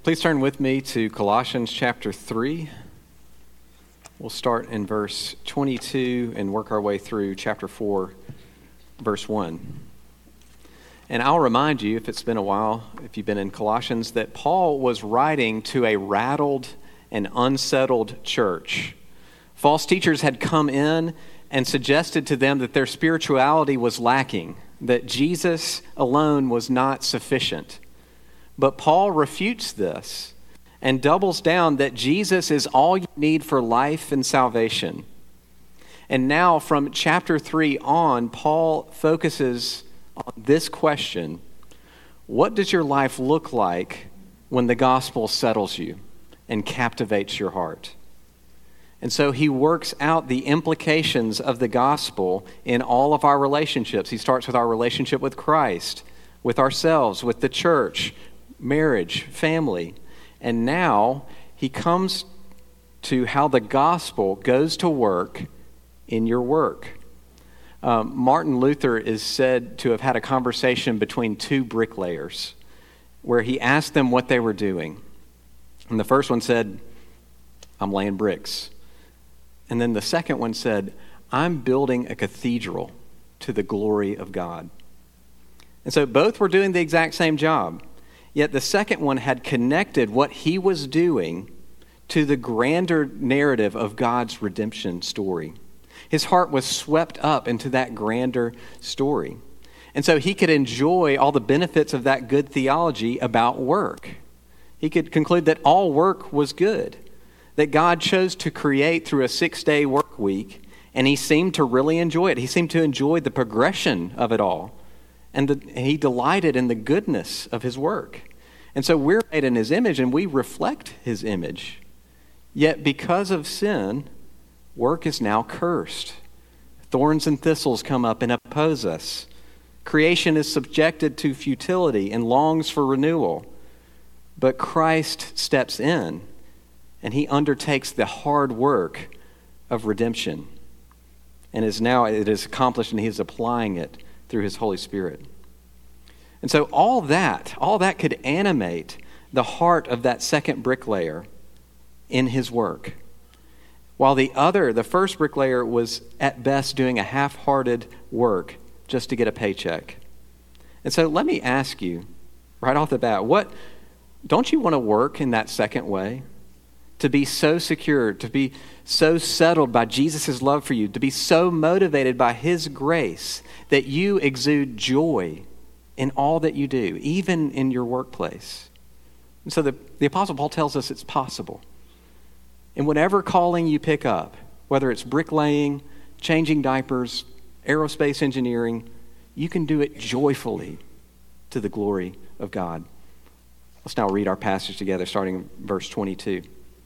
Please turn with me to Colossians chapter 3. We'll start in verse 22 and work our way through chapter 4, verse 1. And I'll remind you, if it's been a while, if you've been in Colossians, that Paul was writing to a rattled and unsettled church. False teachers had come in and suggested to them that their spirituality was lacking, that Jesus alone was not sufficient. But Paul refutes this and doubles down that Jesus is all you need for life and salvation. And now from chapter 3 on, Paul focuses on this question: what does your life look like when the gospel settles you and captivates your heart? And so he works out the implications of the gospel in all of our relationships. He starts with our relationship with Christ, with ourselves, with the church, marriage, family. And now he comes to how the gospel goes to work in your work. Martin Luther is said to have had a conversation between two bricklayers where he asked them what they were doing. And the first one said, "I'm laying bricks." And then the second one said, "I'm building a cathedral to the glory of God." And so both were doing the exact same job. Yet the second one had connected what he was doing to the grander narrative of God's redemption story. His heart was swept up into that grander story. And so he could enjoy all the benefits of that good theology about work. He could conclude that all work was good, that God chose to create through a 6-day work week, and he seemed to really enjoy it. He seemed to enjoy the progression of it all. And he delighted in the goodness of his work. And so we're made in his image and we reflect his image. Yet because of sin, work is now cursed. Thorns and thistles come up and oppose us. Creation is subjected to futility and longs for renewal. But Christ steps in and he undertakes the hard work of redemption. And it is accomplished and he is applying it through his Holy Spirit. And so all that could animate the heart of that second bricklayer in his work. While the first bricklayer was at best doing a half-hearted work just to get a paycheck. And so let me ask you right off the bat, don't you want to work in that second way? To be so secure, to be so settled by Jesus' love for you, to be so motivated by his grace that you exude joy in all that you do, even in your workplace. And so the Apostle Paul tells us it's possible. In whatever calling you pick up, whether it's bricklaying, changing diapers, aerospace engineering, you can do it joyfully to the glory of God. Let's now read our passage together, starting in verse 22.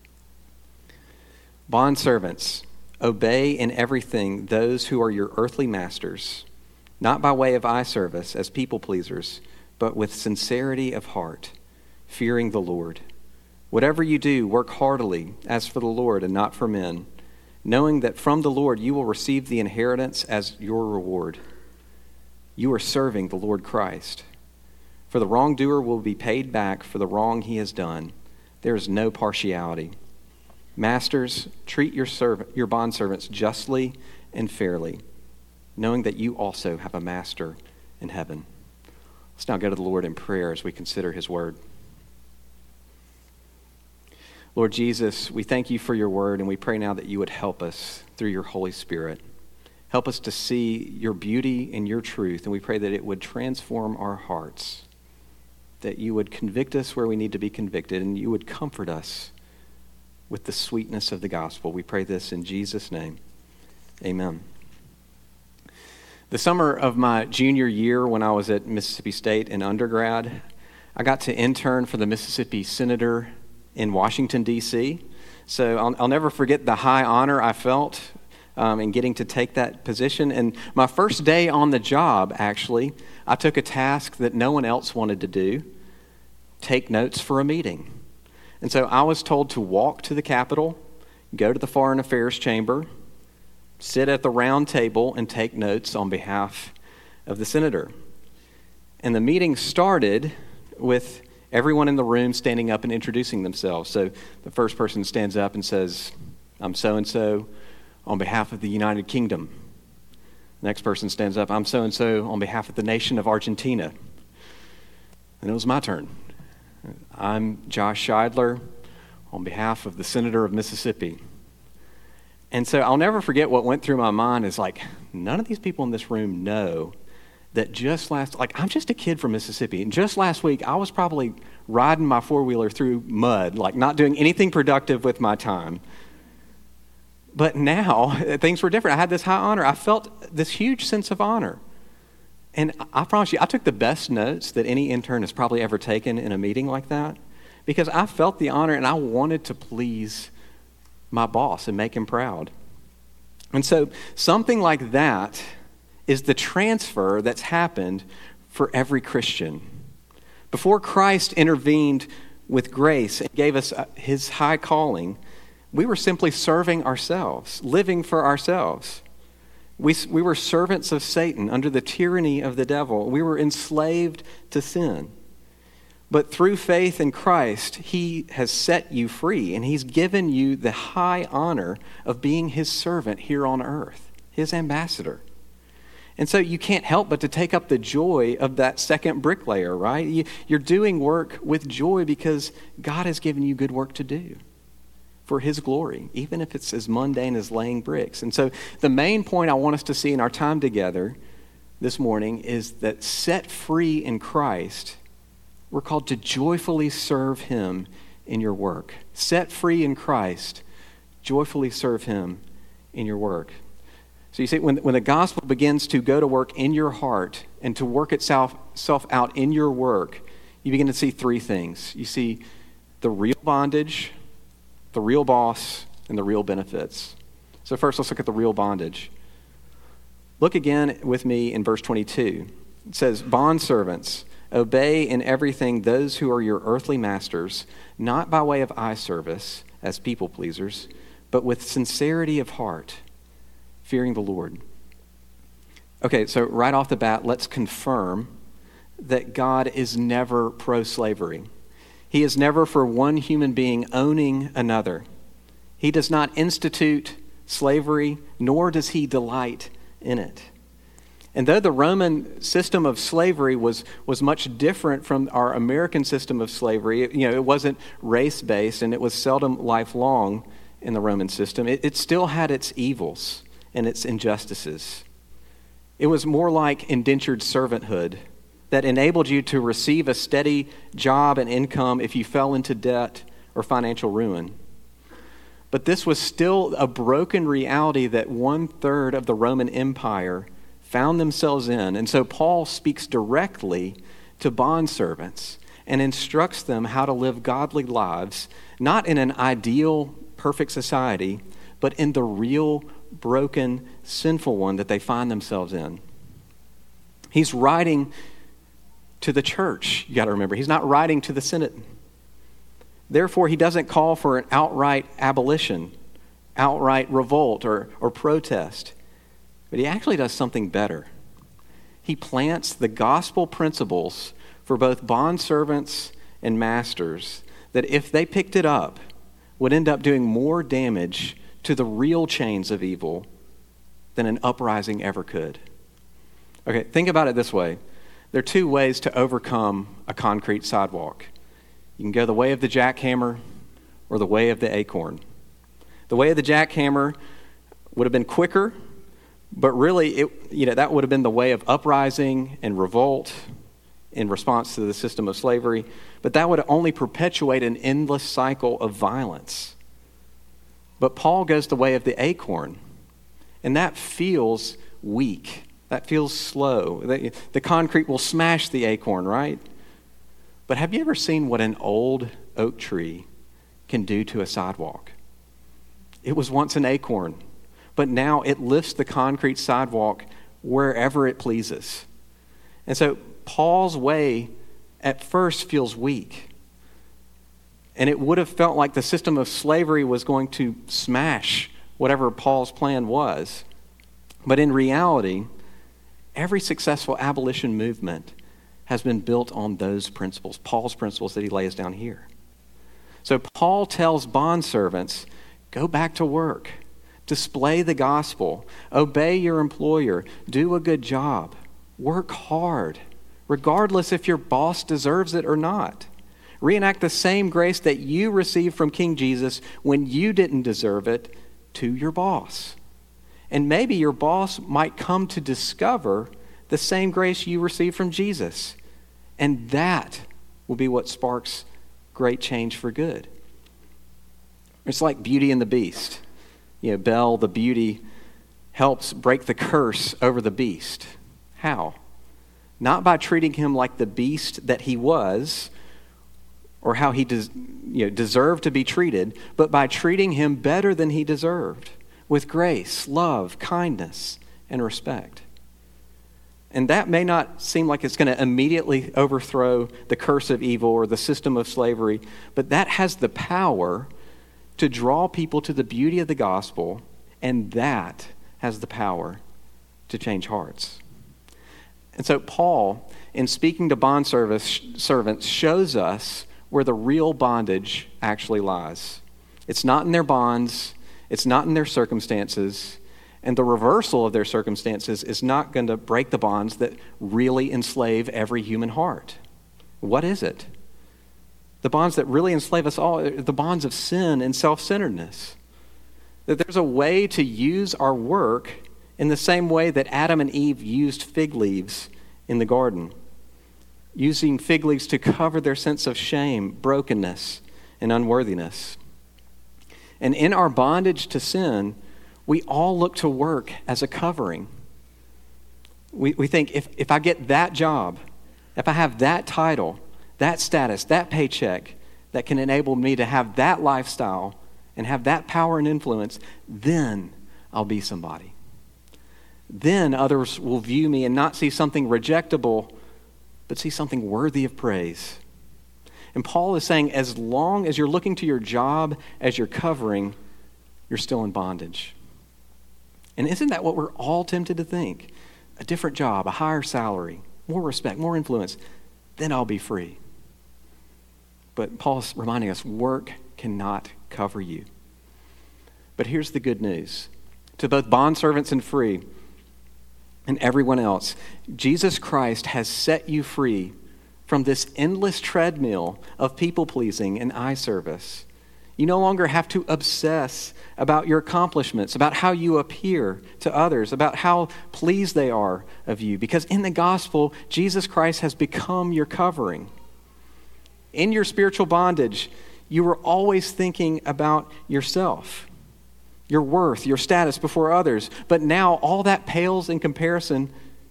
Bondservants, obey in everything those who are your earthly masters, not by way of eye service as people pleasers, but with sincerity of heart, fearing the Lord. Whatever you do, work heartily as for the Lord and not for men, knowing that from the Lord you will receive the inheritance as your reward. You are serving the Lord Christ. For the wrongdoer will be paid back for the wrong he has done. There is no partiality. Masters, treat your bondservants justly and fairly, knowing that you also have a master in heaven. Let's now go to the Lord in prayer as we consider his word. Lord Jesus, we thank you for your word, and we pray now that you would help us through your Holy Spirit. Help us to see your beauty and your truth, and we pray that it would transform our hearts, that you would convict us where we need to be convicted, and you would comfort us with the sweetness of the gospel. We pray this in Jesus' name. Amen. The summer of my junior year when I was at Mississippi State in undergrad, I got to intern for the Mississippi Senator in Washington, D.C. So I'll never forget the high honor I felt in getting to take that position. And my first day on the job, actually, I took a task that no one else wanted to do, take notes for a meeting. And so I was told to walk to the Capitol, go to the Foreign Affairs Chamber, sit at the round table and take notes on behalf of the senator. And the meeting started with everyone in the room standing up and introducing themselves. So the first person stands up and says, I'm so-and-so on behalf of the United Kingdom. The next person stands up, I'm so-and-so on behalf of the nation of Argentina. And it was my turn. I'm Josh Scheidler on behalf of the Senator of Mississippi. And so I'll never forget what went through my mind is like, none of these people in this room know that I'm just a kid from Mississippi. And just last week, I was probably riding my four-wheeler through mud, like not doing anything productive with my time. But now, things were different. I had this high honor. I felt this huge sense of honor. And I promise you, I took the best notes that any intern has probably ever taken in a meeting like that because I felt the honor and I wanted to please my boss and make him proud. And so something like that is the transfer that's happened for every Christian. Before Christ intervened with grace and gave us his high calling, we were simply serving ourselves, living for ourselves. We were servants of Satan under the tyranny of the devil. We were enslaved to sin. But through faith in Christ, he has set you free, and he's given you the high honor of being his servant here on earth, his ambassador. And so you can't help but to take up the joy of that second bricklayer, right? You're doing work with joy because God has given you good work to do for his glory, even if it's as mundane as laying bricks. And so the main point I want us to see in our time together this morning is that set free in Christ, we're called to joyfully serve him in your work. Set free in Christ, joyfully serve him in your work. So you see, when the gospel begins to go to work in your heart and to work itself out in your work, you begin to see three things. You see the real bondage, the real boss, and the real benefits. So first, let's look at the real bondage. Look again with me in verse 22. It says, "Bondservants, obey in everything those who are your earthly masters, not by way of eye service as people pleasers, but with sincerity of heart, fearing the Lord." Okay, so right off the bat, let's confirm that God is never pro-slavery. He is never for one human being owning another. He does not institute slavery, nor does he delight in it. And though the Roman system of slavery was much different from our American system of slavery, it wasn't race-based and it was seldom lifelong in the Roman system, it still had its evils and its injustices. It was more like indentured servanthood that enabled you to receive a steady job and income if you fell into debt or financial ruin. But this was still a broken reality that 1/3 of the Roman Empire found themselves in. And so Paul speaks directly to bondservants and instructs them how to live godly lives, not in an ideal, perfect society, but in the real, broken, sinful one that they find themselves in. He's writing to the church, you got to remember. He's not writing to the Senate. Therefore, he doesn't call for an outright abolition, outright revolt or protest. But he actually does something better. He plants the gospel principles for both bondservants and masters that if they picked it up, would end up doing more damage to the real chains of evil than an uprising ever could. Okay, think about it this way. There are two ways to overcome a concrete sidewalk. You can go the way of the jackhammer or the way of the acorn. The way of the jackhammer would have been quicker, but really that would have been the way of uprising and revolt in response to the system of slavery, but that would only perpetuate an endless cycle of violence. But Paul goes the way of the acorn, and that feels weak. That feels slow. The concrete will smash the acorn, right? But have you ever seen what an old oak tree can do to a sidewalk? It was once an acorn, but now it lifts the concrete sidewalk wherever it pleases. And so Paul's way at first feels weak. And it would have felt like the system of slavery was going to smash whatever Paul's plan was. But in reality, every successful abolition movement has been built on those principles, Paul's principles that he lays down here. So Paul tells bondservants, go back to work, display the gospel, obey your employer, do a good job, work hard, regardless if your boss deserves it or not. Reenact the same grace that you received from King Jesus when you didn't deserve it to your boss. And maybe your boss might come to discover the same grace you received from Jesus. And that will be what sparks great change for good. It's like Beauty and the Beast. Belle, the beauty, helps break the curse over the beast. How? Not by treating him like the beast that he was, or how he deserved to be treated, but by treating him better than he deserved, with grace, love, kindness, and respect. And that may not seem like it's going to immediately overthrow the curse of evil or the system of slavery, but that has the power to draw people to the beauty of the gospel, and that has the power to change hearts. And so Paul, in speaking to bondservants, shows us where the real bondage actually lies. It's not in their bonds, it's not in their circumstances, and the reversal of their circumstances is not going to break the bonds that really enslave every human heart. What is it? The bonds that really enslave us all, the bonds of sin and self-centeredness. That there's a way to use our work in the same way that Adam and Eve used fig leaves in the garden. Using fig leaves to cover their sense of shame, brokenness, and unworthiness. And in our bondage to sin, we all look to work as a covering. We think, if I get that job, if I have that title, that status, that paycheck that can enable me to have that lifestyle and have that power and influence, then I'll be somebody. Then others will view me and not see something rejectable, but see something worthy of praise. And Paul is saying, as long as you're looking to your job as your covering, you're still in bondage. And isn't that what we're all tempted to think? A different job, a higher salary, more respect, more influence, then I'll be free. But Paul's reminding us, work cannot cover you. But here's the good news. To both bondservants and free, and everyone else, Jesus Christ has set you free from this endless treadmill of people-pleasing and eye service. You no longer have to obsess about your accomplishments, about how you appear to others, about how pleased they are of you, because in the gospel, Jesus Christ has become your covering. In your spiritual bondage, you were always thinking about yourself, your worth, your status before others. But now all that pales in comparison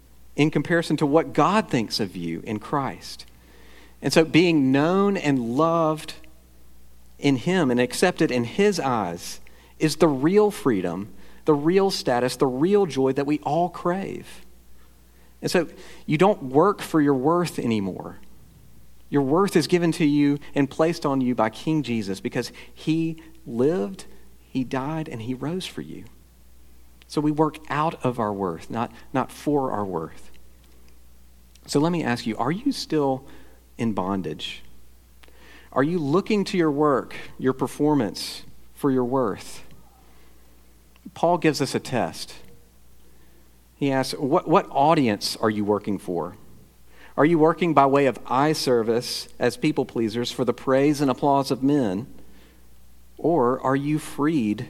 to what God thinks of you in Christ. And so being known and loved in Him and accepted in His eyes is the real freedom, the real status, the real joy that we all crave. And so you don't work for your worth anymore. Your worth is given to you and placed on you by King Jesus because He lived, He died, and He rose for you. So we work out of our worth, not for our worth. So let me ask you, are you still in bondage? Are you looking to your work, your performance, for your worth? Paul gives us a test. He asks, what audience are you working for? Are you working by way of eye service as people pleasers for the praise and applause of men? Or are you freed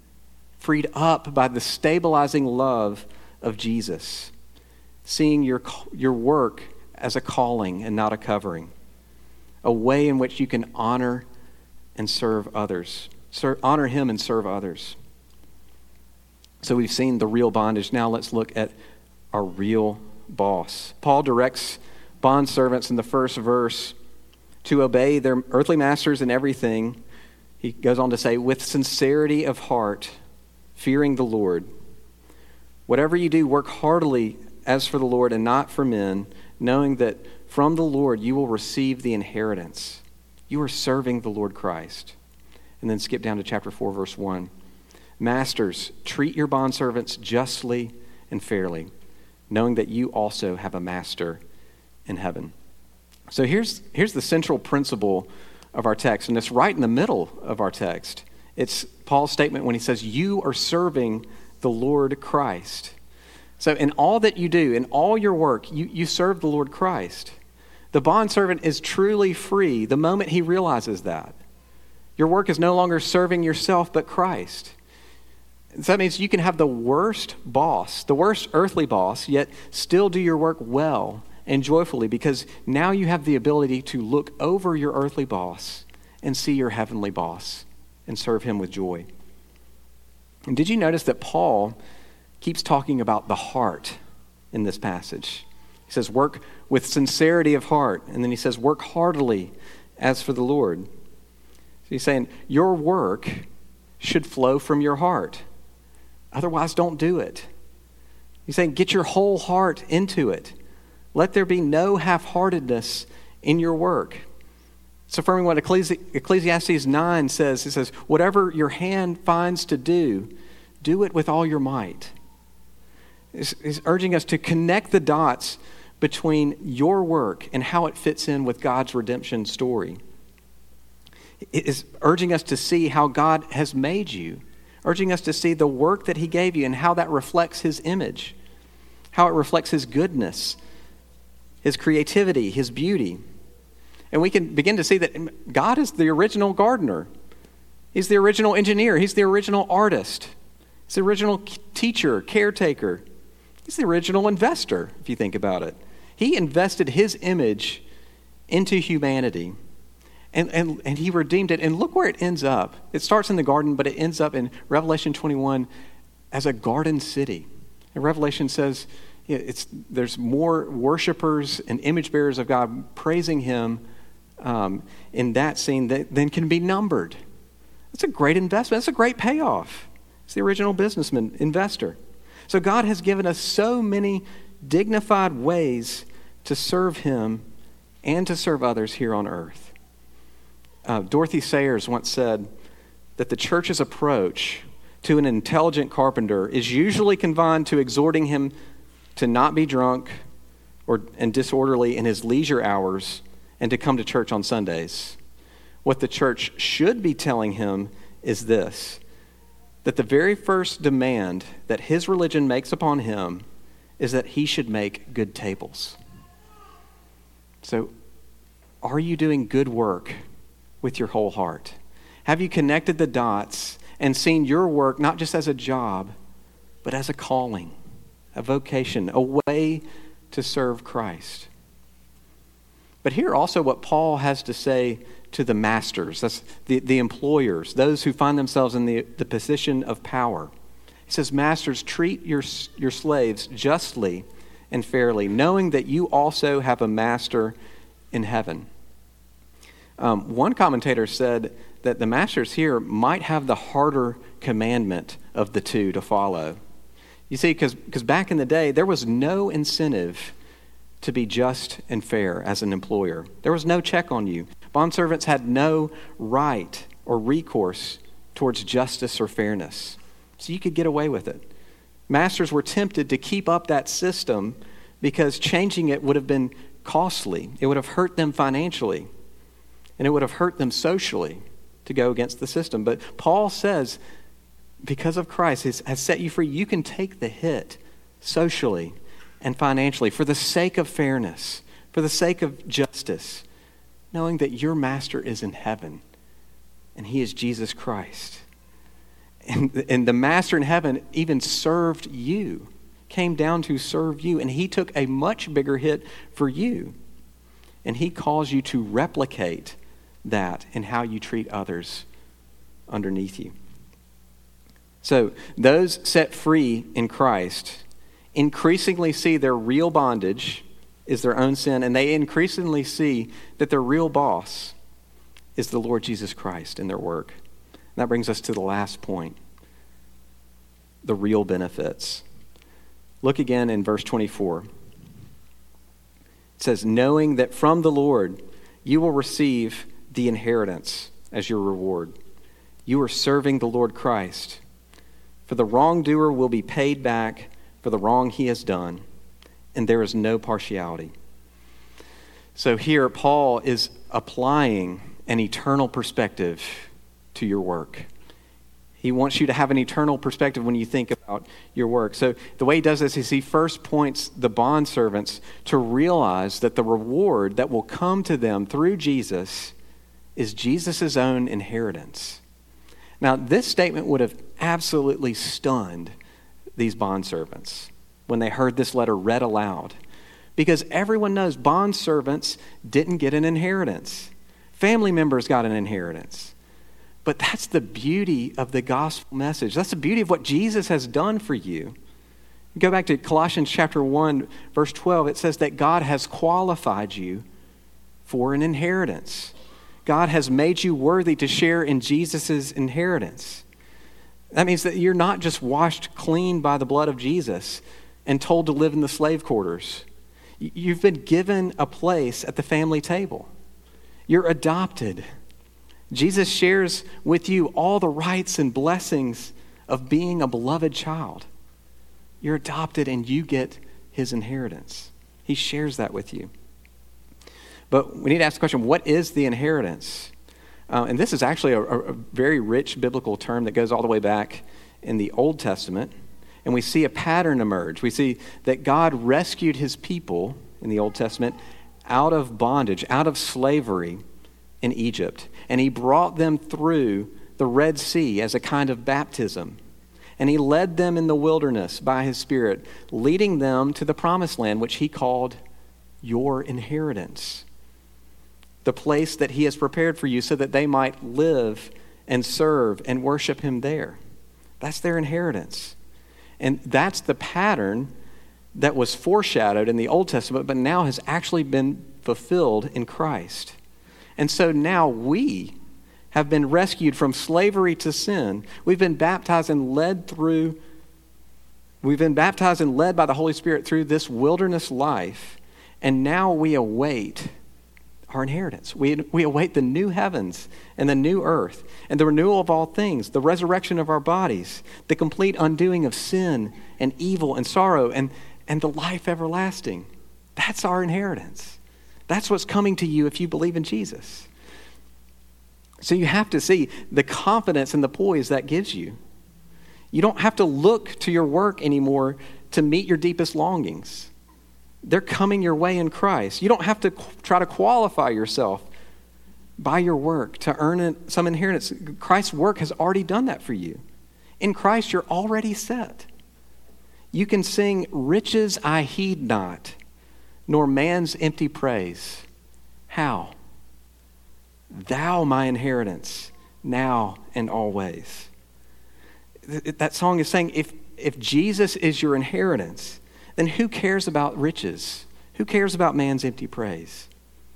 up by the stabilizing love of Jesus, seeing your work as a calling and not a covering, a way in which you can honor and serve others, honor Him and serve others? So we've seen the real bondage. Now let's look at our real boss. Paul directs bondservants in the first verse to obey their earthly masters in everything. He goes on to say, with sincerity of heart, fearing the Lord. Whatever you do, work heartily as for the Lord and not for men, knowing that from the Lord you will receive the inheritance. You are serving the Lord Christ. And then skip down to chapter 4, verse 1. Masters, treat your bondservants justly and fairly, knowing that you also have a master in heaven. So here's the central principle of our text, and it's right in the middle of our text. It's Paul's statement when he says, you are serving the Lord Christ. So in all that you do, in all your work, you serve the Lord Christ. The bondservant is truly free the moment he realizes that. Your work is no longer serving yourself, but Christ. So that means you can have the worst boss, the worst earthly boss, yet still do your work well and joyfully, because now you have the ability to look over your earthly boss and see your heavenly boss and serve him with joy. And did you notice that Paul keeps talking about the heart in this passage? He says, work with sincerity of heart. And then he says, work heartily as for the Lord. So he's saying, your work should flow from your heart. Otherwise, don't do it. He's saying, get your whole heart into it. Let there be no half-heartedness in your work. It's affirming what Ecclesiastes 9 says. It says, whatever your hand finds to do, do it with all your might. He's urging us to connect the dots between your work and how it fits in with God's redemption story. It is urging us to see how God has made you, urging us to see the work that he gave you and how that reflects his image, how it reflects his goodness, his creativity, his beauty. And we can begin to see that God is the original gardener. He's the original engineer. He's the original artist. He's the original teacher, caretaker. He's the original investor, if you think about it. He invested his image into humanity. And he redeemed it. And look where it ends up. It starts in the garden, but it ends up in Revelation 21 as a garden city. And Revelation says there's more worshipers and image bearers of God praising him in that scene than can be numbered. That's a great investment. That's a great payoff. It's the original businessman, investor. So God has given us so many dignified ways to serve him and to serve others here on earth. Dorothy Sayers once said that the church's approach to an intelligent carpenter is usually confined to exhorting him to not be drunk and disorderly in his leisure hours and to come to church on Sundays. What the church should be telling him is this, that the very first demand that his religion makes upon him is that he should make good tables. So, are you doing good work with your whole heart? Have you connected the dots and seen your work not just as a job, but as a calling, a vocation, a way to serve Christ? But hear also what Paul has to say to the masters, that's the employers, those who find themselves in the position of power. He says, masters, treat your slaves justly and fairly, knowing that you also have a master in heaven. One commentator said that the masters here might have the harder commandment of the two to follow. You see, because back in the day, there was no incentive to be just and fair as an employer. There was no check on you. Bondservants had no right or recourse towards justice or fairness. So you could get away with it. Masters were tempted to keep up that system because changing it would have been costly. It would have hurt them financially. And it would have hurt them socially to go against the system. But Paul says, because of Christ has set you free, you can take the hit socially and financially for the sake of fairness, for the sake of justice, knowing that your master is in heaven and he is Jesus Christ. And the master in heaven even served you, came down to serve you, and he took a much bigger hit for you. And he calls you to replicate that in how you treat others underneath you. So those set free in Christ increasingly see their real bondage is their own sin, and they increasingly see that their real boss is the Lord Jesus Christ in their work. And that brings us to the last point, the real benefits. Look again in verse 24. It says, knowing that from the Lord you will receive the inheritance as your reward. You are serving the Lord Christ. For the wrongdoer will be paid back for the wrong he has done, and there is no partiality. So here, Paul is applying an eternal perspective to your work. He wants you to have an eternal perspective when you think about your work. So the way he does this is he first points the bondservants to realize that the reward that will come to them through Jesus is Jesus' own inheritance. Now, this statement would have absolutely stunned these bondservants when they heard this letter read aloud, because everyone knows bondservants didn't get an inheritance. Family members got an inheritance. But that's the beauty of the gospel message. That's the beauty of what Jesus has done for you. Go back to Colossians chapter 1, verse 12. It says that God has qualified you for an inheritance. God has made you worthy to share in Jesus' inheritance. That means that you're not just washed clean by the blood of Jesus and told to live in the slave quarters. You've been given a place at the family table. You're adopted. Jesus shares with you all the rights and blessings of being a beloved child. You're adopted and you get his inheritance. He shares that with you. But we need to ask the question, what is the inheritance? And this is actually a very rich biblical term that goes all the way back in the Old Testament. And we see a pattern emerge. We see that God rescued his people in the Old Testament out of bondage, out of slavery in Egypt. And he brought them through the Red Sea as a kind of baptism. And he led them in the wilderness by his Spirit, leading them to the promised land, which he called your inheritance. The place that he has prepared for you so that they might live and serve and worship him there. That's their inheritance. And that's the pattern that was foreshadowed in the Old Testament, but now has actually been fulfilled in Christ. And so now we have been rescued from slavery to sin. We've been baptized and led by the Holy Spirit through this wilderness life. And now we await our inheritance. We await the new heavens and the new earth and the renewal of all things, the resurrection of our bodies, the complete undoing of sin and evil and sorrow and the life everlasting. That's our inheritance. That's what's coming to you if you believe in Jesus. So you have to see the confidence and the poise that gives you. You don't have to look to your work anymore to meet your deepest longings. They're coming your way in Christ. You don't have to try to qualify yourself by your work to earn some inheritance. Christ's work has already done that for you. In Christ, you're already set. You can sing, "Riches I heed not, nor man's empty praise." How? Thou my inheritance, now and always. That song is saying, if Jesus is your inheritance, then who cares about riches? Who cares about man's empty praise?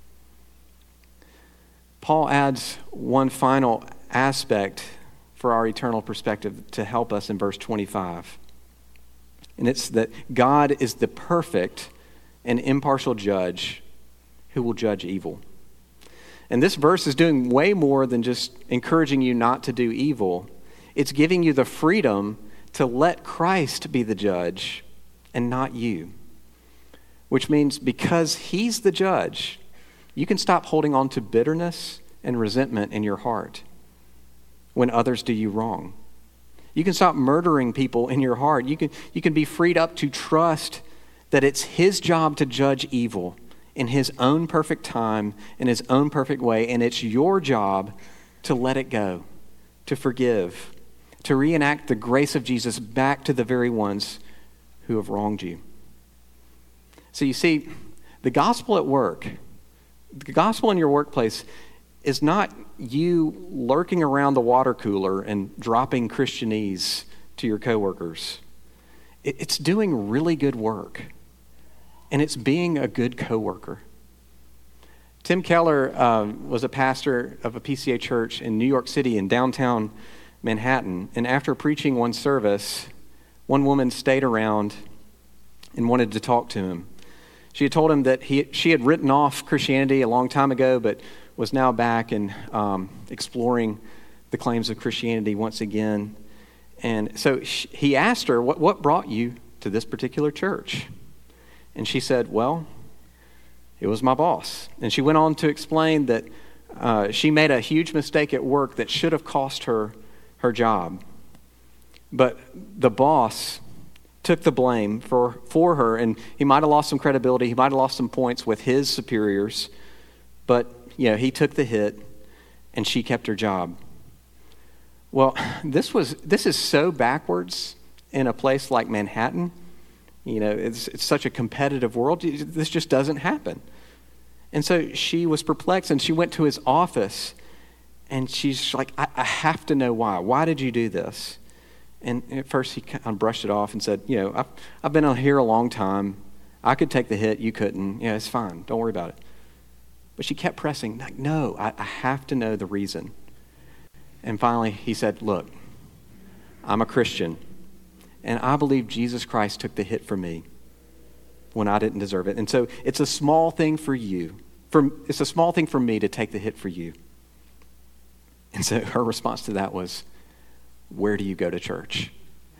Paul adds one final aspect for our eternal perspective to help us in verse 25. And it's that God is the perfect and impartial judge who will judge evil. And this verse is doing way more than just encouraging you not to do evil. It's giving you the freedom to let Christ be the judge and not you. Which means because he's the judge, you can stop holding on to bitterness and resentment in your heart when others do you wrong. You can stop murdering people in your heart. You can be freed up to trust that it's his job to judge evil in his own perfect time, in his own perfect way, and it's your job to let it go, to forgive, to reenact the grace of Jesus back to the very ones who have wronged you. So you see, the gospel at work, the gospel in your workplace is not you lurking around the water cooler and dropping Christianese to your coworkers. It's doing really good work, and it's being a good coworker. Tim Keller was a pastor of a PCA church in New York City in downtown Manhattan, and after preaching one service, one woman stayed around and wanted to talk to him. She had told him that she had written off Christianity a long time ago, but was now back and exploring the claims of Christianity once again. And so he asked her, what brought you to this particular church? And she said, well, It was my boss. And she went on to explain that she made a huge mistake at work that should have cost her her job. But the boss took the blame for her, and he might have lost some credibility. He might have lost some points with his superiors. But, he took the hit, and she kept her job. Well, this is so backwards in a place like Manhattan. It's such a competitive world. This just doesn't happen. And so she was perplexed, and she went to his office, and she's like, I have to know why. Why did you do this? And at first he kind of brushed it off and said, I've been here a long time. I could take the hit. You couldn't. It's fine. Don't worry about it. But she kept pressing, like, no, I have to know the reason. And finally he said, look, I'm a Christian, and I believe Jesus Christ took the hit for me when I didn't deserve it. And so it's a small thing for you. It's a small thing for me to take the hit for you. And so her response to that was, where do you go to church?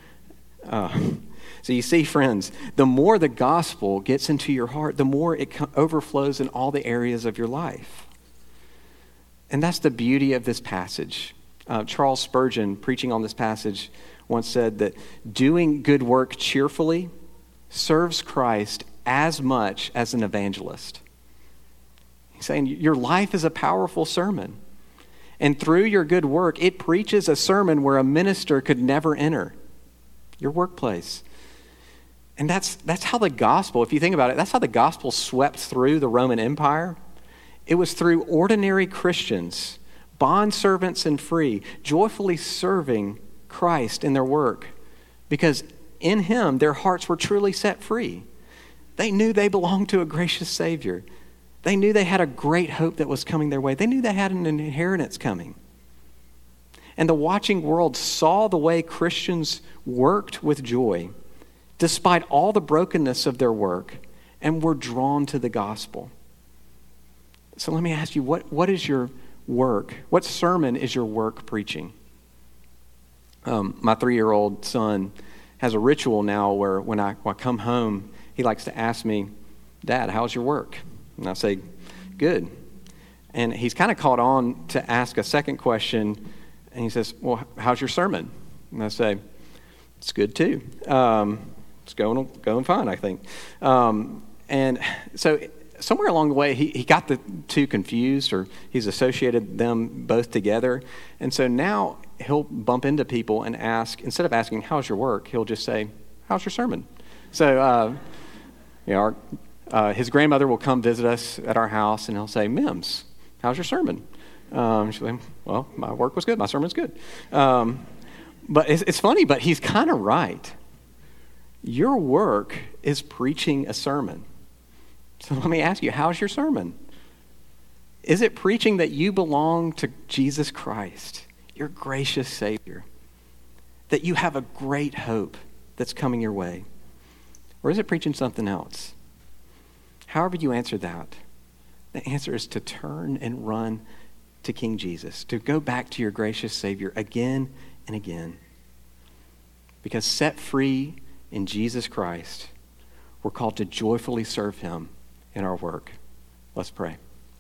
So you see, friends, the more the gospel gets into your heart, the more it overflows in all the areas of your life. And that's the beauty of this passage. Charles Spurgeon, preaching on this passage, once said that doing good work cheerfully serves Christ as much as an evangelist. He's saying your life is a powerful sermon. And through your good work, it preaches a sermon where a minister could never enter, your workplace. And that's how the gospel, if you think about it, that's how the gospel swept through the Roman Empire. It was through ordinary Christians, bondservants and free, joyfully serving Christ in their work, because in him their hearts were truly set free. They knew they belonged to a gracious Savior. They knew they had a great hope that was coming their way. They knew they had an inheritance coming. And the watching world saw the way Christians worked with joy, despite all the brokenness of their work, and were drawn to the gospel. So let me ask you, what is your work? What sermon is your work preaching? My 3-year-old son has a ritual now where when I come home, he likes to ask me, Dad, how's your work? And I say, good. And he's kind of caught on to ask a second question, and he says, well, how's your sermon? And I say, it's good too. It's going fine, I think. And so somewhere along the way, he got the two confused, or he's associated them both together. And so now he'll bump into people and ask, instead of asking, how's your work, he'll just say, how's your sermon? So, his grandmother will come visit us at our house, and he'll say, Mims, how's your sermon? She'll say, well, my work was good. My sermon's good. But it's funny, but he's kind of right. Your work is preaching a sermon. So let me ask you, how's your sermon? Is it preaching that you belong to Jesus Christ, your gracious Savior, that you have a great hope that's coming your way? Or is it preaching something else? However you answer that, the answer is to turn and run to King Jesus, to go back to your gracious Savior again and again. Because set free in Jesus Christ, we're called to joyfully serve him in our work. Let's pray.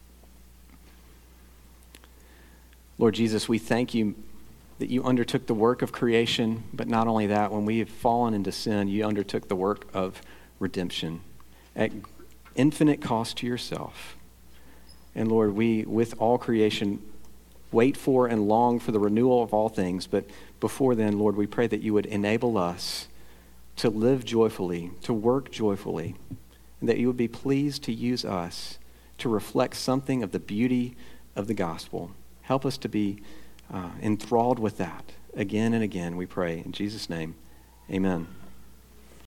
Lord Jesus, we thank you that you undertook the work of creation, but not only that, when we have fallen into sin, you undertook the work of redemption at infinite cost to yourself. And Lord, we, with all creation, wait for and long for the renewal of all things. But before then, Lord, we pray that you would enable us to live joyfully, to work joyfully, and that you would be pleased to use us to reflect something of the beauty of the gospel. Help us to be enthralled with that again and again, we pray. In Jesus' name, amen.